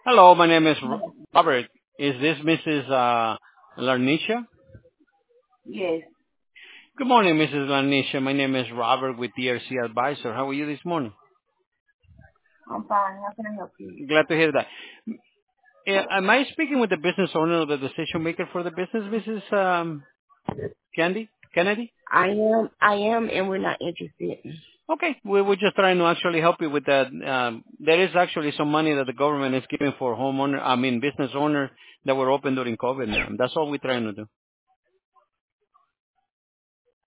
Hello, my name is Robert. Is this Mrs. Larnisha? Yes, Good morning, Mrs. Larnisha. My name is Robert with DRC Advisor. How are you this morning? I'm fine. How can I help you? Glad to hear that. Am I speaking with the business owner or the decision maker for the business, Mrs. Candy? Kennedy? I am, and we're not interested. Okay, we're just trying to actually help you with that. There is actually some money that the government is giving for business owner that were open during COVID. That's all we're trying to do.